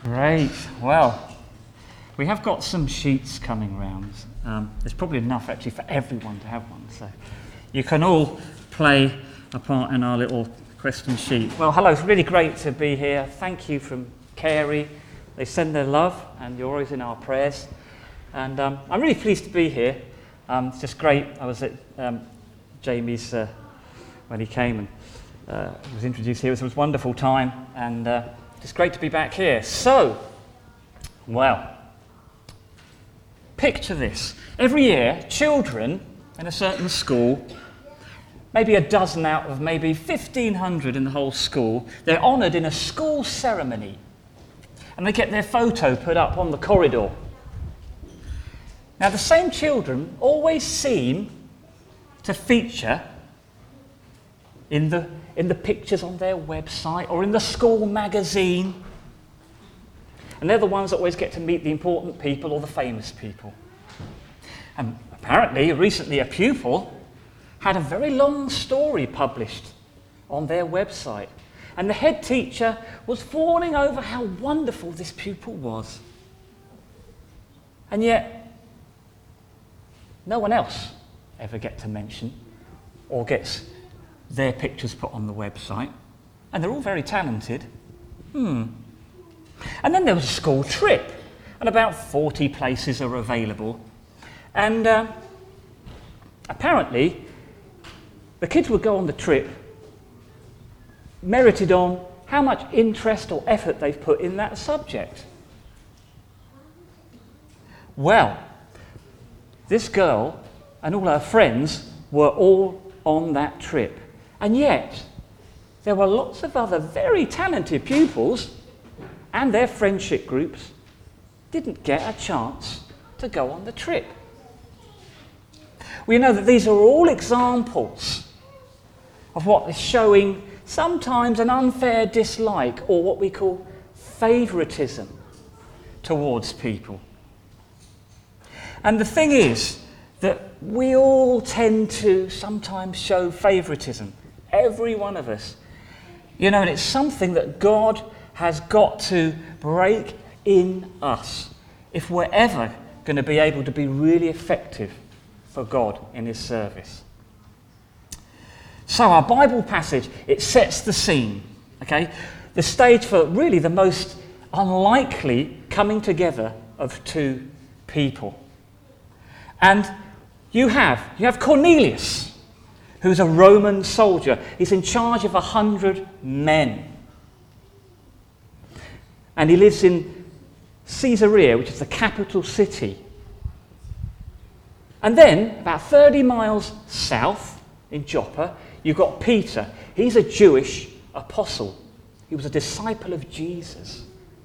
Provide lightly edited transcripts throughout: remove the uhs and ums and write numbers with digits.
Great. Well, we have got some sheets coming round. There's probably enough actually for everyone to have one. So you can all play a part in our little question sheet. Well, hello. It's really great to be here. Thank you from Carey. They send their love, and you're always in our prayers. And I'm really pleased to be here. It's just great. I was at Jamie's when he came and was introduced here. It was a wonderful time, and it's great to be back here. So, well, picture this. Every year, children in a certain school, maybe a dozen out of maybe 1,500 in the whole school, they're honoured in a school ceremony. And they get their photo put up on the corridor. Now, the same children always seem to feature in the pictures on their website or in the school magazine. And they're the ones that always get to meet the important people or the famous people. And apparently, recently, a pupil had a very long story published on their website. And the head teacher was fawning over how wonderful this pupil was. And yet, no one else ever gets to mention or gets their pictures put on the website. And they're all very talented. And then there was a school trip. And about 40 places are available. And apparently, the kids would go on the trip merited on how much interest or effort they've put in that subject. Well, this girl and all her friends were all on that trip. And yet, there were lots of other very talented pupils and their friendship groups didn't get a chance to go on the trip. We know that these are all examples of what is showing sometimes an unfair dislike or what we call favoritism towards people. And the thing is that we all tend to sometimes show favoritism, every one of us. You know, and it's something that God has got to break in us if we're ever going to be able to be really effective for God in His service. So our Bible passage, it sets the scene, okay? The stage for really the most unlikely coming together of two people. And you have Cornelius, who's a Roman soldier. He's in charge of 100 men. And he lives in Caesarea, which is the capital city. And then, about 30 miles south in Joppa, you've got Peter. He's a Jewish apostle. He was a disciple of Jesus.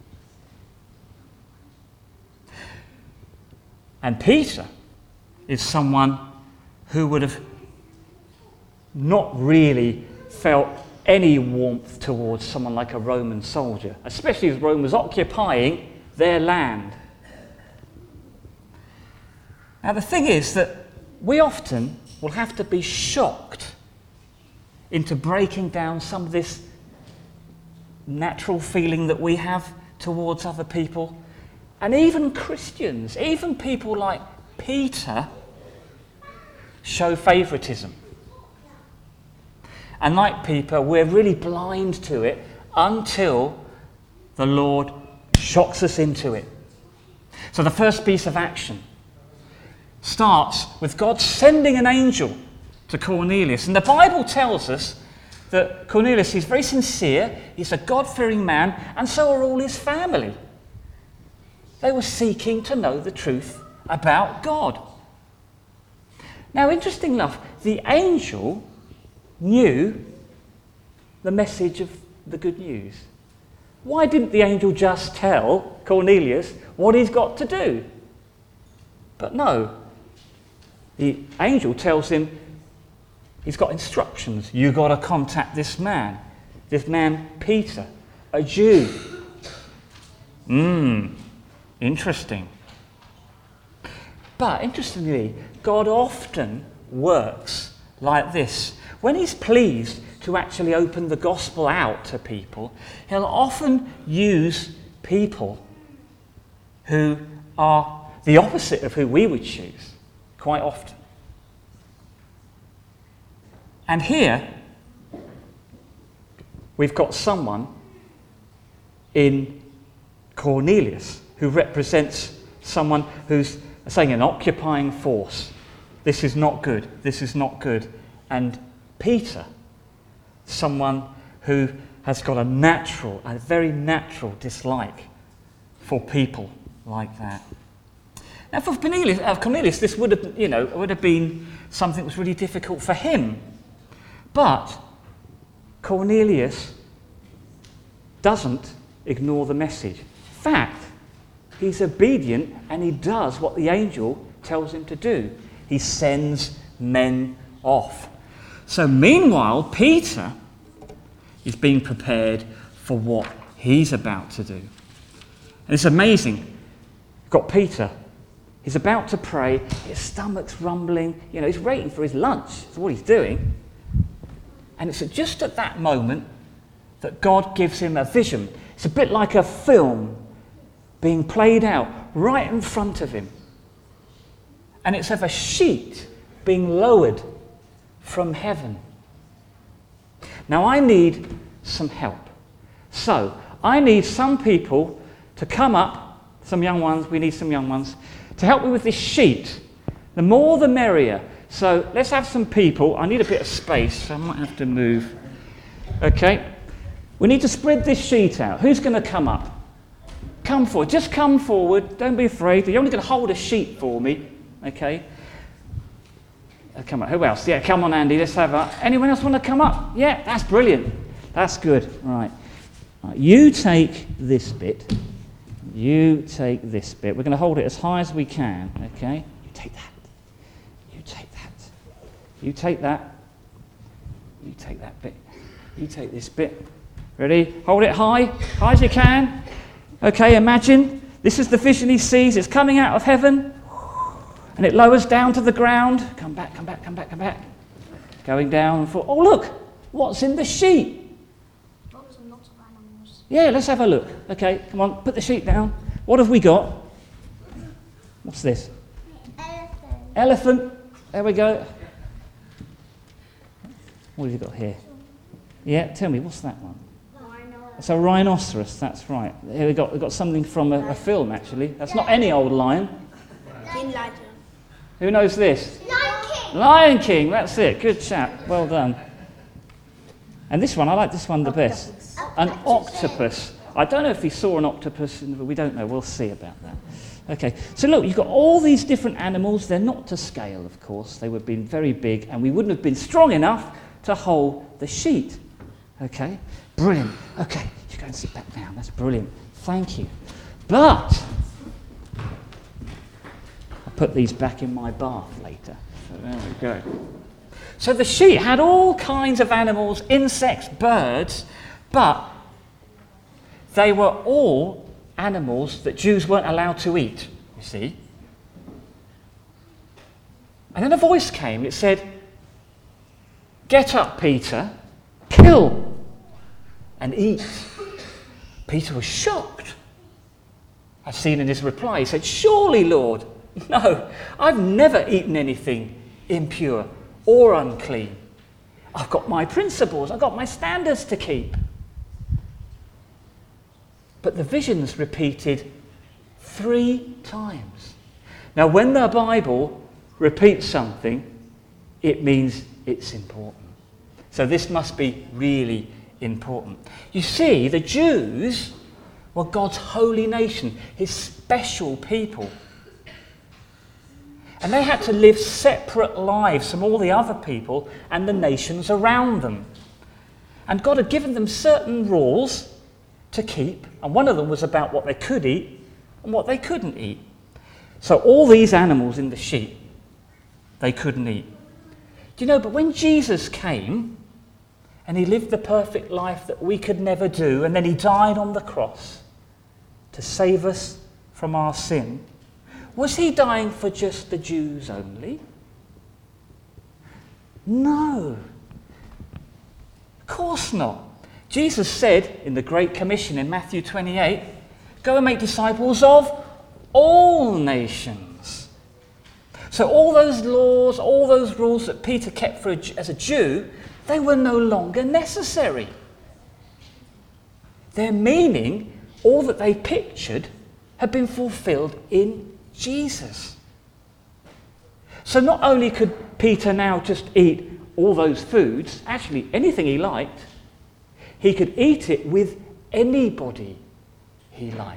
And Peter is someone who would have not really felt any warmth towards someone like a Roman soldier, especially as Rome was occupying their land. Now the thing is that we often will have to be shocked into breaking down some of this natural feeling that we have towards other people. And even Christians, even people like Peter, show favoritism. And like Peter, we're really blind to it until the Lord shocks us into it. So the first piece of action starts with God sending an angel to Cornelius. And the Bible tells us that Cornelius is very sincere, he's a God-fearing man, and so are all his family. They were seeking to know the truth about God. Now, interesting enough, the angel knew the message of the good news. Why didn't the angel just tell Cornelius what he's got to do? But no, the angel tells him he's got instructions. You've got to contact this man Peter, a Jew. Interesting. But interestingly, God often works like this. When he's pleased to actually open the gospel out to people, he'll often use people who are the opposite of who we would choose quite often. And here, we've got someone in Cornelius who represents someone who's saying an occupying force. This is not good. This is not good. And Peter, someone who has got a very natural dislike for people like that. Now, for Cornelius, this would have been something that was really difficult for him. But Cornelius doesn't ignore the message. In fact, he's obedient and he does what the angel tells him to do. He sends men off. So meanwhile, Peter is being prepared for what he's about to do. And it's amazing. You've got Peter. He's about to pray. His stomach's rumbling. He's waiting for his lunch. That's what he's doing. And it's just at that moment that God gives him a vision. It's a bit like a film being played out right in front of him. And it's of a sheet being lowered from heaven. Now I need some help. So I need some people to come up, some young ones, we need some young ones, to help me with this sheet. The more the merrier. So let's have some people. I need a bit of space, so I might have to move. Okay. We need to spread this sheet out. Who's going to come up? Come forward. Just come forward. Don't be afraid. You're only going to hold a sheet for me. Okay. Come on. Who else? Yeah, come on, Andy. Let's have anyone else want to come up? Yeah, that's brilliant. That's good. Right. You take this bit. You take this bit. We're going to hold it as high as we can. Okay. You take that. You take that. You take that. You take that bit. You take this bit. Ready? Hold it high as you can. Okay, imagine this is the vision he sees. It's coming out of heaven, and it lowers down to the ground. Come back, come back, come back, come back. Going down and forth. Oh, look, what's in the sheet? Lots and lots of animals. Yeah, let's have a look. Okay, come on, put the sheet down. What have we got? What's this? Elephant. There we go. What have you got here? Yeah, tell me, what's that one? It's a rhinoceros, that's right. Here we've got something from a film, actually. That's not any old lion. King Lion. Who knows this? Lion King. Lion King, that's it. Good chap, well done. And this one, I like this one the best. An octopus. I don't know if he saw an octopus, we don't know. We'll see about that. Okay, so look, you've got all these different animals. They're not to scale, of course. They would have been very big, and we wouldn't have been strong enough to hold the sheet. Okay, brilliant. Okay, you go and sit back down. That's brilliant. Thank you. But I'll put these back in my bath later. So there we go. So the sheet had all kinds of animals, insects, birds, but they were all animals that Jews weren't allowed to eat, you see. And then a voice came. It said, "Get up, Peter, kill and eat." Peter was shocked. I've seen in his reply, he said, "Surely, Lord, no, I've never eaten anything impure or unclean. I've got my principles, I've got my standards to keep." But the vision's repeated 3 times. Now, when the Bible repeats something, it means it's important. So this must be really important. You see, the Jews were God's holy nation, his special people. And they had to live separate lives from all the other people and the nations around them. And God had given them certain rules to keep, and one of them was about what they could eat and what they couldn't eat. So all these animals in the sheet, they couldn't eat. Do you know, but when Jesus came, and he lived the perfect life that we could never do, and then he died on the cross to save us from our sin, was he dying for just the Jews only? No. Of course not. Jesus said in the Great Commission in Matthew 28, Go and make disciples of all nations. So all those laws, all those rules that Peter kept as a Jew, they were no longer necessary. Their meaning, all that they pictured, had been fulfilled in Jesus. So not only could Peter now just eat all those foods, actually anything he liked, he could eat it with anybody he liked.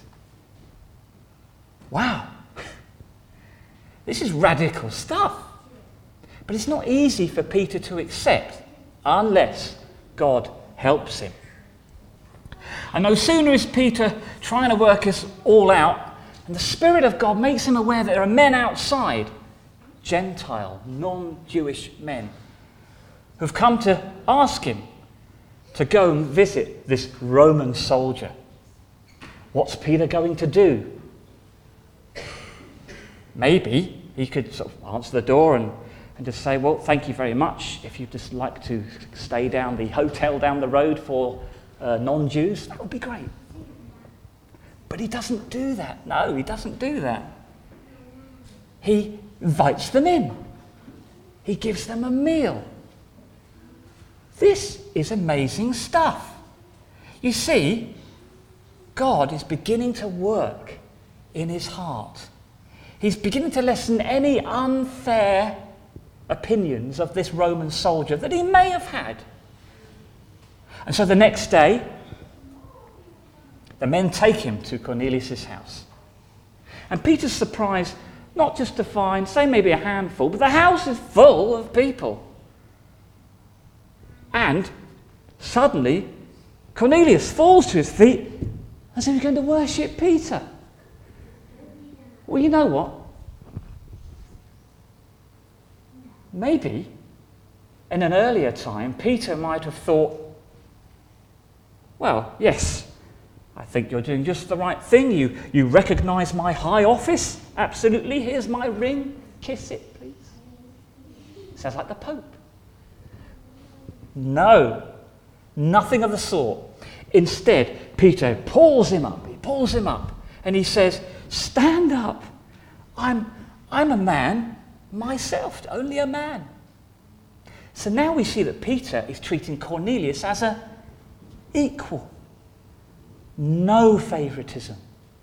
Wow. This is radical stuff. But it's not easy for Peter to accept unless God helps him. And no sooner is Peter trying to work this all out, and the Spirit of God makes him aware that there are men outside, Gentile, non-Jewish men, who've come to ask him to go and visit this Roman soldier. What's Peter going to do? Maybe he could sort of answer the door and just say, well, thank you very much. If you'd just like to stay down the hotel down the road for non-Jews, that would be great. But he doesn't do that. No, he doesn't do that. He invites them in. He gives them a meal. This is amazing stuff. You see, God is beginning to work in his heart. He's beginning to lessen any unfair opinions of this Roman soldier that he may have had. And so the next day, the men take him to Cornelius' house. And Peter's surprised not just to find, say maybe a handful, but the house is full of people. And suddenly, Cornelius falls to his feet as if he's going to worship Peter. Well, you know what? Maybe in an earlier time, Peter might have thought, well, yes, I think you're doing just the right thing. You recognise my high office? Absolutely. Here's my ring. Kiss it, please. Sounds like the Pope. No, nothing of the sort. Instead, Peter pulls him up. He pulls him up and he says, stand up. I'm a man myself, only a man. So now we see that Peter is treating Cornelius as an equal. No favoritism.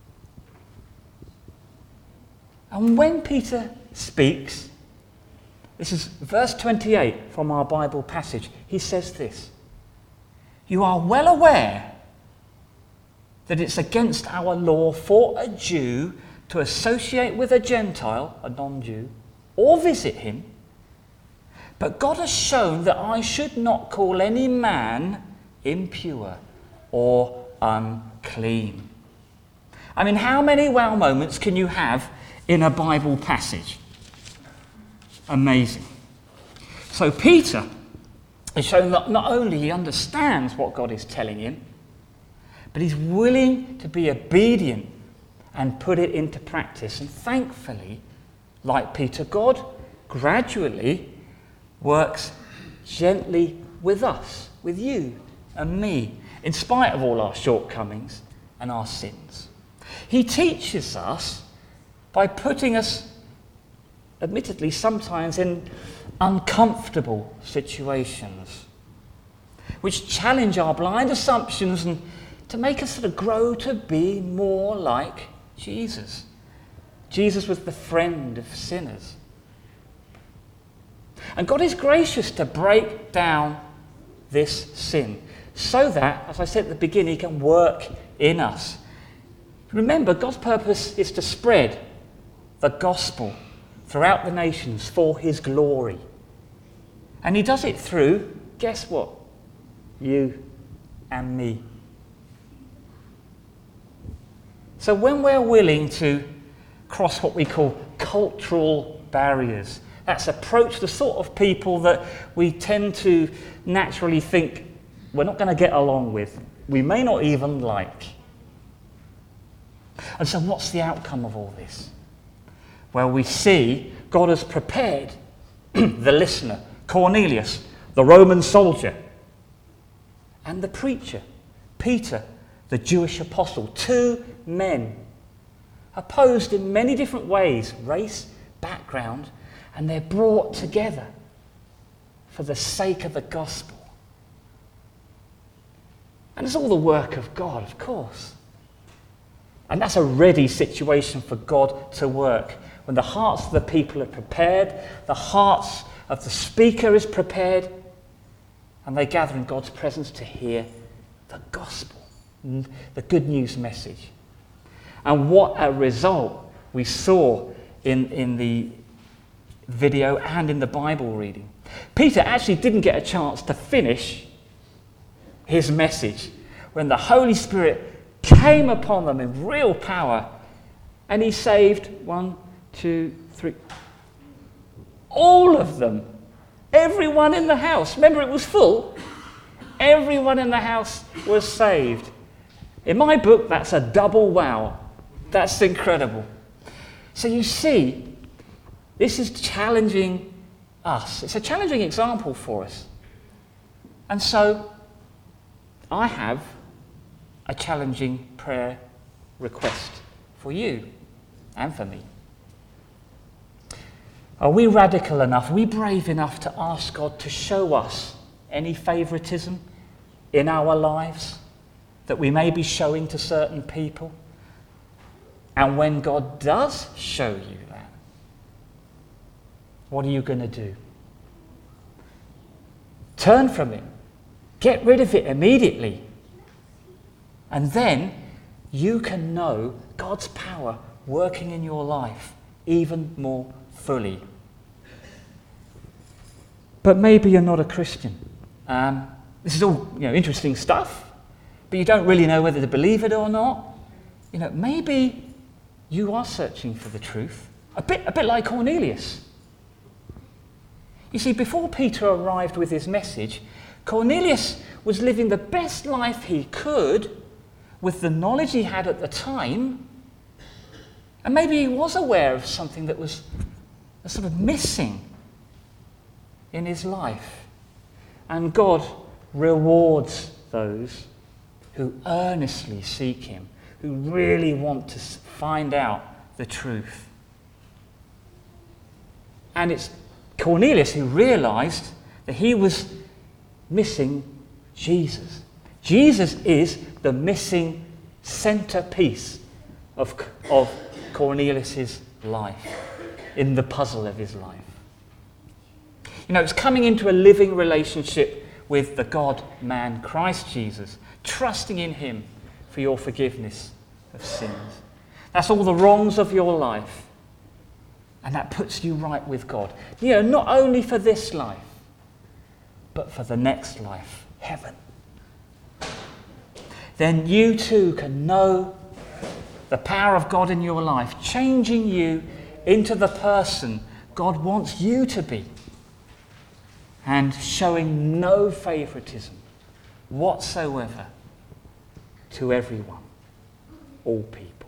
And when Peter speaks, this is verse 28 from our Bible passage, he says this: you are well aware that it's against our law for a Jew to associate with a Gentile, a non-Jew, or visit him, but God has shown that I should not call any man impure or unclean. I mean, how many wow moments can you have in a Bible passage? Amazing. So Peter is showing that not only he understands what God is telling him, but he's willing to be obedient and put it into practice. And thankfully, like Peter, God gradually works gently with us, with you and me, in spite of all our shortcomings and our sins. He teaches us by putting us, admittedly, sometimes in uncomfortable situations, which challenge our blind assumptions and to make us sort of grow to be more like Jesus. Jesus was the friend of sinners. And God is gracious to break down this sin so that, as I said at the beginning, He can work in us. Remember, God's purpose is to spread the gospel throughout the nations for His glory. And He does it through, guess what? You and me. So when we're willing to cross what we call cultural barriers, that's approach the sort of people that we tend to naturally think we're not going to get along with, we may not even like. And so what's the outcome of all this? Well, we see God has prepared the listener, Cornelius, the Roman soldier, and the preacher, Peter, the Jewish apostle, two men, opposed in many different ways, race, background, and they're brought together for the sake of the gospel. And it's all the work of God, of course. And that's a ready situation for God to work. When the hearts of the people are prepared, the hearts of the speaker is prepared, and they gather in God's presence to hear the gospel, the good news message. And what a result we saw in the video and in the Bible reading. Peter actually didn't get a chance to finish his message when the Holy Spirit came upon them in real power, and he saved 1, 2, 3, all of them. Everyone in the house. Remember, it was full. Everyone in the house was saved. In my book, that's a double wow. That's incredible. So you see, this is challenging us. It's a challenging example for us. And so I have a challenging prayer request for you and for me. Are we radical enough, are we brave enough to ask God to show us any favoritism in our lives that we may be showing to certain people? And when God does show you that, what are you going to do? Turn from it. Get rid of it immediately. And then you can know God's power working in your life even more fully. But maybe you're not a Christian. This is all interesting stuff, but you don't really know whether to believe it or not. Maybe you are searching for the truth, a bit like Cornelius. You see, before Peter arrived with his message, Cornelius was living the best life he could with the knowledge he had at the time, and maybe he was aware of something that was sort of missing in his life. And God rewards those who earnestly seek him, who really want to find out the truth. And it's Cornelius who realized that he was missing Jesus. Jesus is the missing centerpiece of Cornelius' life, in the puzzle of his life. It's coming into a living relationship with the God-man, Christ Jesus, trusting in him for your forgiveness of sins. That's all the wrongs of your life. And that puts you right with God. Not only for this life, but for the next life, heaven. Then you too can know the power of God in your life, changing you into the person God wants you to be, and showing no favoritism whatsoever to everyone, all people.